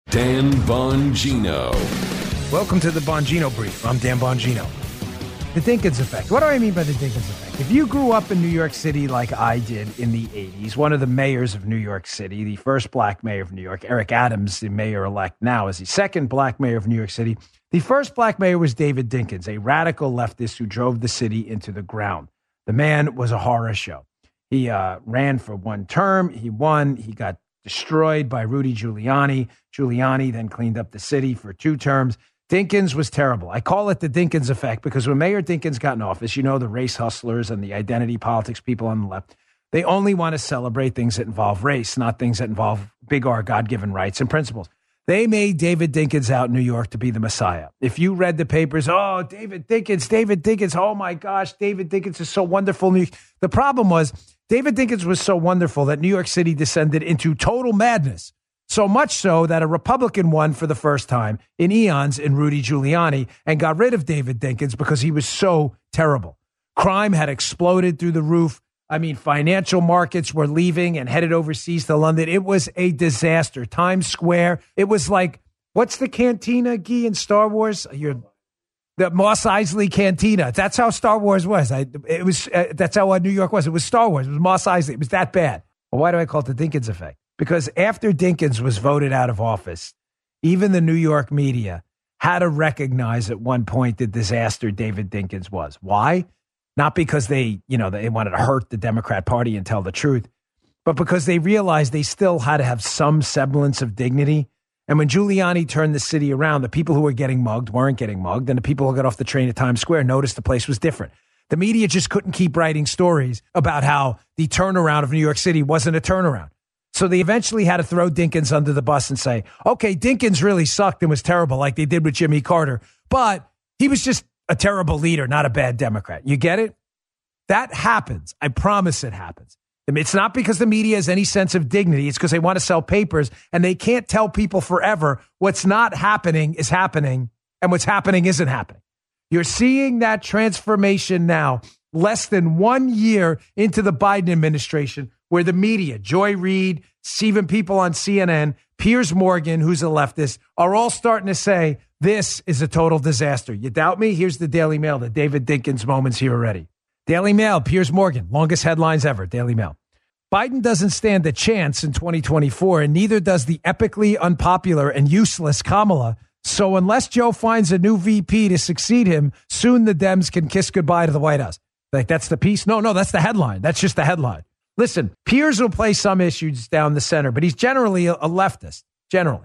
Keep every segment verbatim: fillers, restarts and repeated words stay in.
Dan Bongino. Welcome to the Bongino Brief. I'm Dan Bongino. The Dinkins effect. What do I mean by the Dinkins effect? If you grew up in New York City like I did in the eighties, one of the mayors of New York City, the first black mayor of New York, Eric Adams, the mayor-elect now, is the second black mayor of New York City. The first black mayor was David Dinkins, a radical leftist who drove the city into the ground. The man was a horror show. He uh, ran for one term. He won. He got destroyed by Rudy Giuliani. Giuliani then cleaned up the city for two terms. Dinkins was terrible. I call it the Dinkins effect because when Mayor Dinkins got in office, you know, the race hustlers and the identity politics people on the left, they only want to celebrate things that involve race, not things that involve big R God-given rights and principles. They made David Dinkins out in New York to be the Messiah. If you read the papers, oh, David Dinkins, David Dinkins, oh my gosh, David Dinkins is so wonderful. The problem was David Dinkins was so wonderful that New York City descended into total madness. So much so that a Republican won for the first time in eons in Rudy Giuliani and got rid of David Dinkins because he was so terrible. Crime had exploded through the roof. I mean, financial markets were leaving and headed overseas to London. It was a disaster. Times Square. It was like, what's the cantina, Guy, in Star Wars? You're, the Mos Eisley Cantina. That's how Star Wars was. I, it was. Uh, that's how uh, New York was. It was Star Wars. It was Mos Eisley. It was that bad. Well, why do I call it the Dinkins effect? Because after Dinkins was voted out of office, even the New York media had to recognize at one point the disaster David Dinkins was. Why? Not because they, you know, they wanted to hurt the Democrat Party and tell the truth, but because they realized they still had to have some semblance of dignity. And when Giuliani turned the city around, the people who were getting mugged weren't getting mugged, and the people who got off the train at Times Square noticed the place was different. The media just couldn't keep writing stories about how the turnaround of New York City wasn't a turnaround. So they eventually had to throw Dinkins under the bus and say, okay, Dinkins really sucked and was terrible like they did with Jimmy Carter, but he was just a terrible leader, not a bad Democrat. You get it? That happens. I promise it happens. I mean, it's not because the media has any sense of dignity. It's because they want to sell papers and they can't tell people forever what's not happening is happening and what's happening isn't happening. You're seeing that transformation now, less than one year into the Biden administration, where the media, Joy Reid, even people on C N N, Piers Morgan, who's a leftist, are all starting to say, this is a total disaster. You doubt me? Here's the Daily Mail, the David Dinkins moment's here already. Daily Mail, Piers Morgan, longest headlines ever, Daily Mail. Biden doesn't stand a chance in twenty twenty-four, and neither does the epically unpopular and useless Kamala. So unless Joe finds a new V P to succeed him, soon the Dems can kiss goodbye to the White House. Like, that's the piece? No, no, that's the headline. That's just the headline. Listen, Piers will play some issues down the center, but he's generally a, a leftist, generally.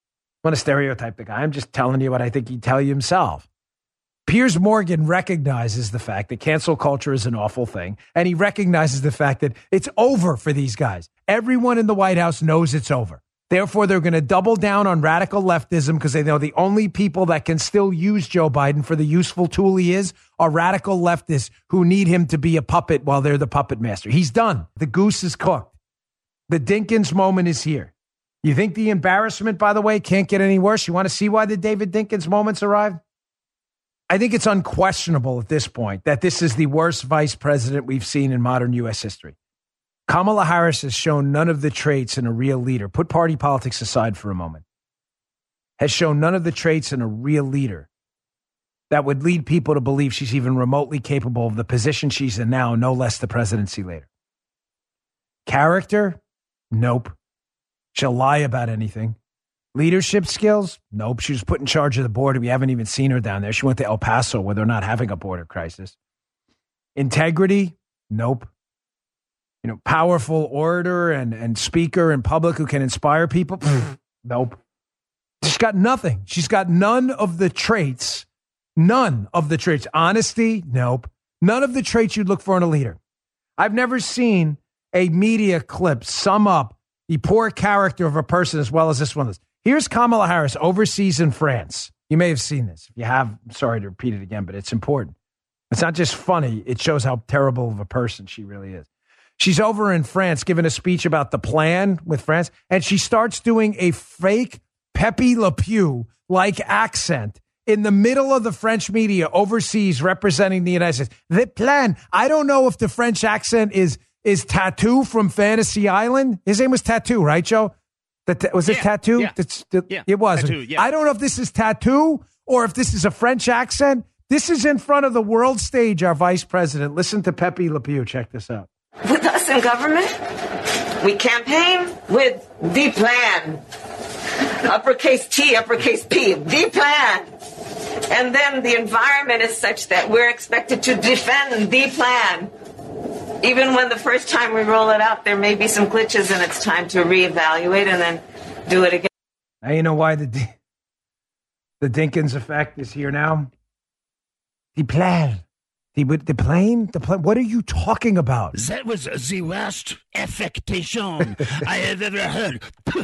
I want to stereotype the guy. I'm just telling you what I think he'd tell you himself. Piers Morgan recognizes the fact that cancel culture is an awful thing, and he recognizes the fact that it's over for these guys. Everyone in the White House knows it's over. Therefore, they're going to double down on radical leftism because they know the only people that can still use Joe Biden for the useful tool he is are radical leftists who need him to be a puppet while they're the puppet master. He's done. The goose is cooked. The Dinkins moment is here. You think the embarrassment, by the way, can't get any worse? You want to see why the David Dinkins moments arrived? I think it's unquestionable at this point that this is the worst vice president we've seen in modern U S history. Kamala Harris has shown none of the traits in a real leader. Put party politics aside for a moment. Has shown none of the traits in a real leader that would lead people to believe she's even remotely capable of the position she's in now, no less the presidency later. Character? Nope. She'll lie about anything. Leadership skills? Nope. She was put in charge of the border. We haven't even seen her down there. She went to El Paso where they're not having a border crisis. Integrity? Nope. You know, powerful orator and, and speaker in public who can inspire people? Nope. She's got nothing. She's got none of the traits. None of the traits. Honesty? Nope. None of the traits you'd look for in a leader. I've never seen a media clip sum up the poor character of a person as well as this one is. Here's Kamala Harris overseas in France. You may have seen this. If you have, I'm sorry to repeat it again, but it's important. It's not just funny. It shows how terrible of a person she really is. She's over in France giving a speech about the plan with France, and she starts doing a fake Pepe Le Pew-like accent in the middle of the French media overseas representing the United States. The plan. I don't know if the French accent is is Tattoo from Fantasy Island. His name was Tattoo, right, Joe? The ta- was it yeah, tattoo? Yeah, That's, the, yeah. It was. Tattoo, yeah. I don't know if this is tattoo or if this is a French accent. This is in front of the world stage, our vice president. Listen to Pepe Le Pew. Check this out. With us in government, we campaign with the plan. Uppercase T, uppercase P, the plan. And then the environment is such that we're expected to defend the plan. Even when the first time we roll it out, there may be some glitches and it's time to reevaluate and then do it again. Now you know why the D- the Dinkins effect is here now? The plan. The, the plane? The plane? What are you talking about? That was the worst affectation I have ever heard.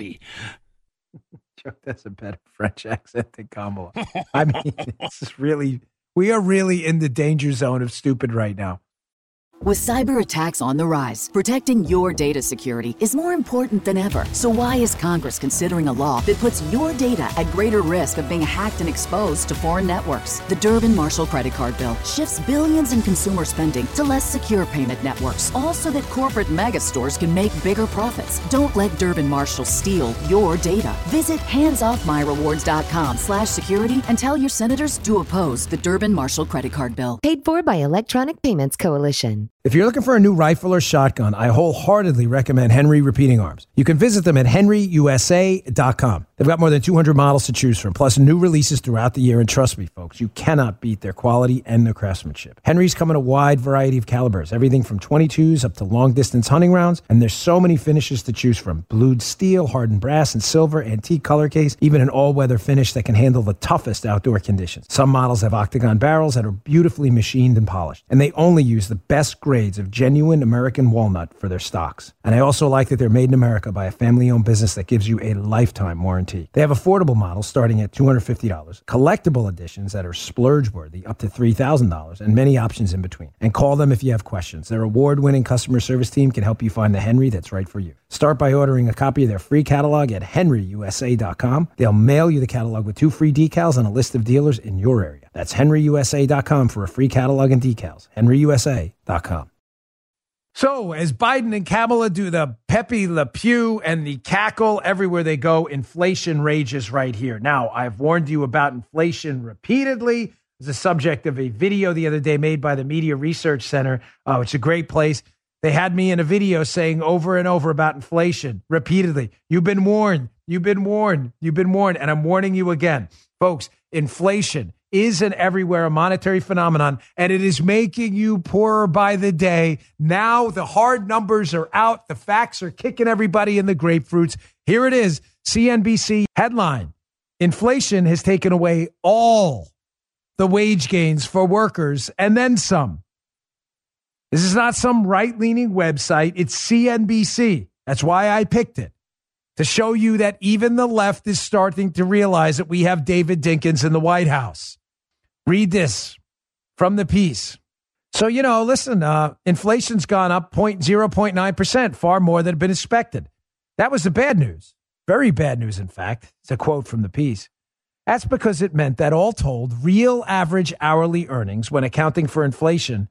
That's a better French accent than Kamala. I mean, this is really, we are really in the danger zone of stupid right now. With cyber attacks on the rise, protecting your data security is more important than ever. So why is Congress considering a law that puts your data at greater risk of being hacked and exposed to foreign networks? The Durbin-Marshall credit card bill shifts billions in consumer spending to less secure payment networks, all so that corporate mega stores can make bigger profits. Don't let Durbin-Marshall steal your data. Visit handsoffmyrewards.com slash security and tell your senators to oppose the Durbin-Marshall credit card bill. Paid for by Electronic Payments Coalition. If you're looking for a new rifle or shotgun, I wholeheartedly recommend Henry Repeating Arms. You can visit them at henry u s a dot com. They've got more than two hundred models to choose from, plus new releases throughout the year. And trust me, folks, you cannot beat their quality and their craftsmanship. Henry's come in a wide variety of calibers, everything from twenty-twos up to long-distance hunting rounds. And there's so many finishes to choose from. Blued steel, hardened brass, and silver, antique color case, even an all-weather finish that can handle the toughest outdoor conditions. Some models have octagon barrels that are beautifully machined and polished. And they only use the best grades of genuine American walnut for their stocks. And I also like that they're made in America by a family-owned business that gives you a lifetime warranty. They have affordable models starting at two hundred fifty dollars, collectible editions that are splurge-worthy up to three thousand dollars, and many options in between. And call them if you have questions. Their award-winning customer service team can help you find the Henry that's right for you. Start by ordering a copy of their free catalog at henry u s a dot com. They'll mail you the catalog with two free decals and a list of dealers in your area. That's henry u s a dot com for a free catalog and decals. henry u s a dot com. So, as Biden and Kamala do the Pepe Le Pew and the cackle everywhere they go, inflation rages right here. Now, I've warned you about inflation repeatedly. It's the subject of a video the other day made by the Media Research Center, uh, which is a great place. They had me in a video saying over and over about inflation repeatedly. You've been warned. You've been warned. You've been warned. And I'm warning you again. Folks, inflation is an everywhere monetary phenomenon, and it is making you poorer by the day. Now the hard numbers are out. The facts are kicking everybody in the grapefruits. Here it is, C N B C headline. Inflation has taken away all the wage gains for workers and then some. This is not some right-leaning website. It's C N B C. That's why I picked it, to show you that even the left is starting to realize that we have David Dinkins in the White House. Read this from the piece. So, you know, listen, uh, inflation's gone up zero point nine percent, far more than had been expected. That was the bad news. Very bad news, in fact. It's a quote from the piece. That's because it meant that all told, real average hourly earnings, when accounting for inflation,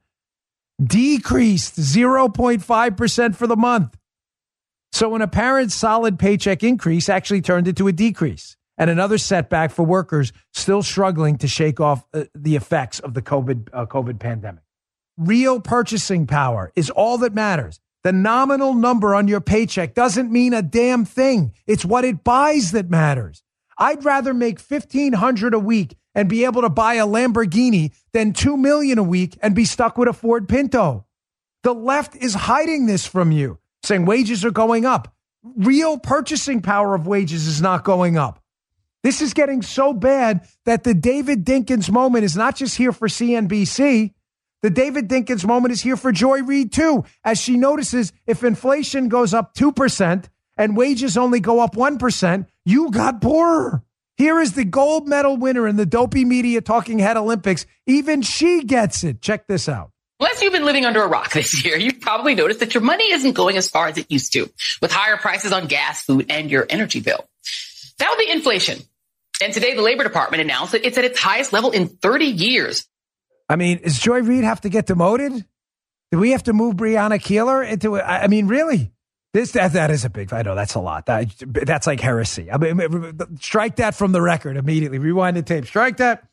decreased zero point five percent for the month. So an apparent solid paycheck increase actually turned into a decrease. And another setback for workers still struggling to shake off uh, the effects of the COVID, uh, COVID pandemic. Real purchasing power is all that matters. The nominal number on your paycheck doesn't mean a damn thing. It's what it buys that matters. I'd rather make fifteen hundred dollars a week and be able to buy a Lamborghini than two million dollars a week and be stuck with a Ford Pinto. The left is hiding this from you, saying wages are going up. Real purchasing power of wages is not going up. This is getting so bad that the David Dinkins moment is not just here for C N B C. The David Dinkins moment is here for Joy Reid, too, as she notices if inflation goes up two percent and wages only go up one percent, you got poorer. Here is the gold medal winner in the Dopey Media Talking Head Olympics. Even she gets it. Check this out. Unless you've been living under a rock this year, you've probably noticed that your money isn't going as far as it used to, with higher prices on gas, food, and your energy bill. That would be inflation. And today, the Labor Department announced that it's at its highest level in thirty years. I mean, does Joy Reid have to get demoted? Do we have to move Breonna Keeler into it? I mean, really? This that, that is a big, I know that's a lot. That, that's like heresy. I mean, strike that from the record immediately. Rewind the tape. Strike that.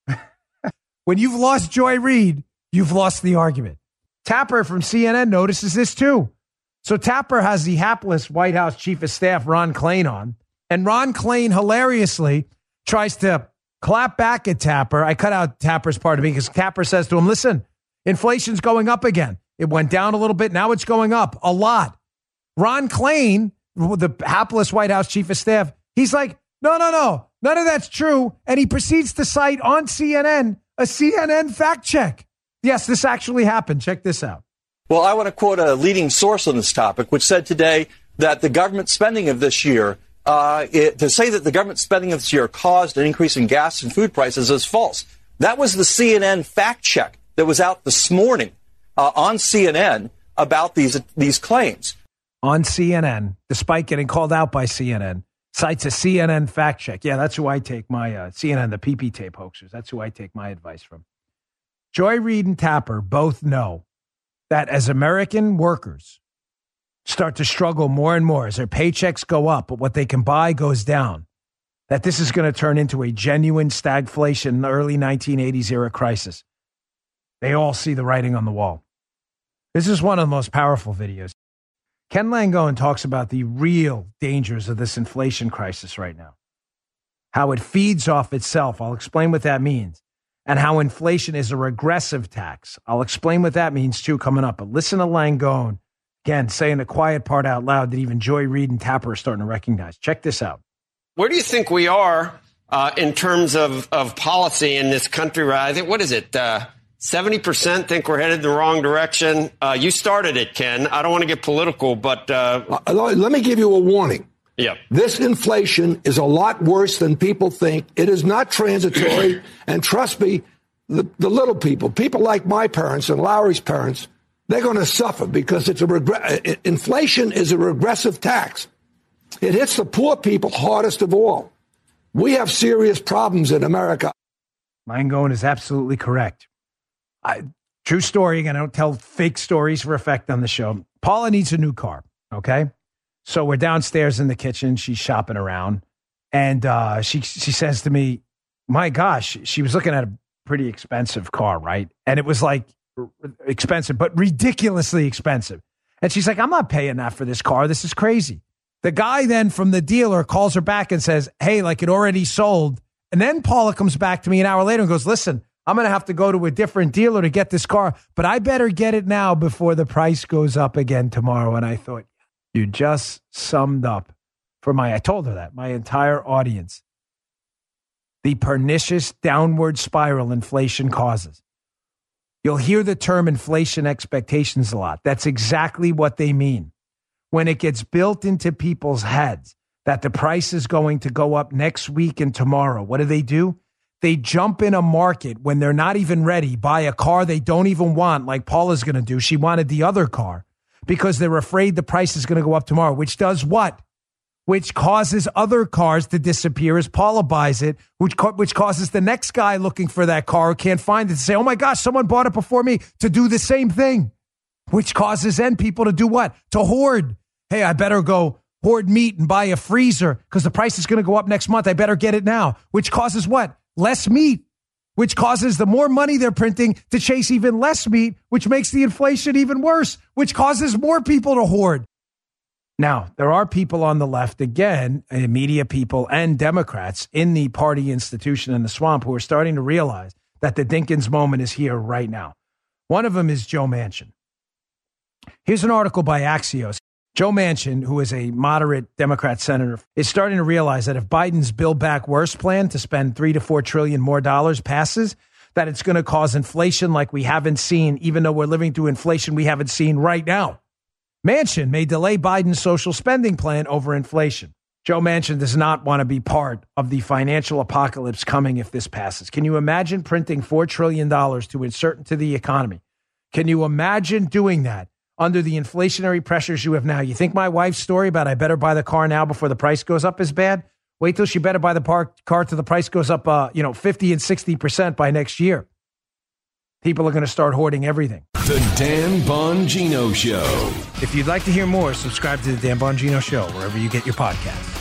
When you've lost Joy Reid, you've lost the argument. Tapper from C N N notices this too. So Tapper has the hapless White House Chief of Staff Ron Klain on, and Ron Klain hilariously tries to clap back at Tapper. I cut out Tapper's part of it because Tapper says to him, listen, inflation's going up again. It went down a little bit. Now it's going up a lot. Ron Klain, the hapless White House Chief of Staff, he's like, no, no, no, none of that's true. And he proceeds to cite on C N N a C N N fact check. Yes, this actually happened. Check this out. Well, I want to quote a leading source on this topic, which said today that the government spending of this year, uh, it, to say that the government spending of this year caused an increase in gas and food prices is false. That was the C N N fact check that was out this morning uh, on C N N about these these claims. On C N N, despite getting called out by C N N, cites a C N N fact check. Yeah, that's who I take my uh, C N N, the P P tape hoaxers. That's who I take my advice from. Joy Reid and Tapper both know that as American workers start to struggle more and more, as their paychecks go up, but what they can buy goes down, that this is going to turn into a genuine stagflation, early nineteen eighties era crisis. They all see the writing on the wall. This is one of the most powerful videos. Ken Langone talks about the real dangers of this inflation crisis right now, how it feeds off itself. I'll explain what that means. And how inflation is a regressive tax. I'll explain what that means too coming up. But listen to Langone, again, saying the quiet part out loud that even Joy Reid and Tapper are starting to recognize. Check this out. Where do you think we are uh, in terms of, of policy in this country? I think, what is it? Uh, seventy percent think we're headed in the wrong direction. Uh, you started it, Ken. I don't want to get political, but... Uh, uh, let me give you a warning. Yeah. This inflation is a lot worse than people think. It is not transitory. And trust me, the, the little people, people like my parents and Lowry's parents, they're going to suffer because it's a regre- inflation is a regressive tax. It hits the poor people hardest of all. We have serious problems in America. Langone is absolutely correct. I, true story. And I don't tell fake stories for effect on the show. Paula needs a new car. Okay. So we're downstairs in the kitchen. She's shopping around. And uh, she she says to me, my gosh, she was looking at a pretty expensive car, right? And it was like expensive, but ridiculously expensive. And she's like, I'm not paying that for this car. This is crazy. The guy then from the dealer calls her back and says, hey, like it already sold. And then Paula comes back to me an hour later and goes, listen, I'm going to have to go to a different dealer to get this car, but I better get it now before the price goes up again tomorrow. And I thought, you just summed up for my, I told her that, my entire audience, the pernicious downward spiral inflation causes. You'll hear the term inflation expectations a lot. That's exactly what they mean. When it gets built into people's heads that the price is going to go up next week and tomorrow, what do they do? They jump in a market when they're not even ready, buy a car they don't even want, like Paula's going to do. She wanted the other car, because they're afraid the price is going to go up tomorrow, which does what? Which causes other cars to disappear as Paula buys it, which which causes the next guy looking for that car who can't find it to say, oh my gosh, someone bought it before me, to do the same thing, which causes then people to do what? To hoard. Hey, I better go hoard meat and buy a freezer because the price is going to go up next month. I better get it now, which causes what? Less meat, which causes the more money they're printing to chase even less meat, which makes the inflation even worse, which causes more people to hoard. Now, there are people on the left, again, media people and Democrats in the party institution in the swamp who are starting to realize that the Dinkins moment is here right now. One of them is Joe Manchin. Here's an article by Axios. Joe Manchin, who is a moderate Democrat senator, is starting to realize that if Biden's Build Back Worse plan to spend three to four trillion more dollars passes, that it's going to cause inflation like we haven't seen, even though we're living through inflation we haven't seen right now. Manchin may delay Biden's social spending plan over inflation. Joe Manchin does not want to be part of the financial apocalypse coming if this passes. Can you imagine printing four trillion dollars to insert into the economy? Can you imagine doing that under the inflationary pressures you have now? You think my wife's story about I better buy the car now before the price goes up is bad? Wait till she better buy the par- car till the price goes up, uh, you know, fifty and sixty percent by next year. People are going to start hoarding everything. The Dan Bongino Show. If you'd like to hear more, subscribe to the Dan Bongino Show wherever you get your podcasts.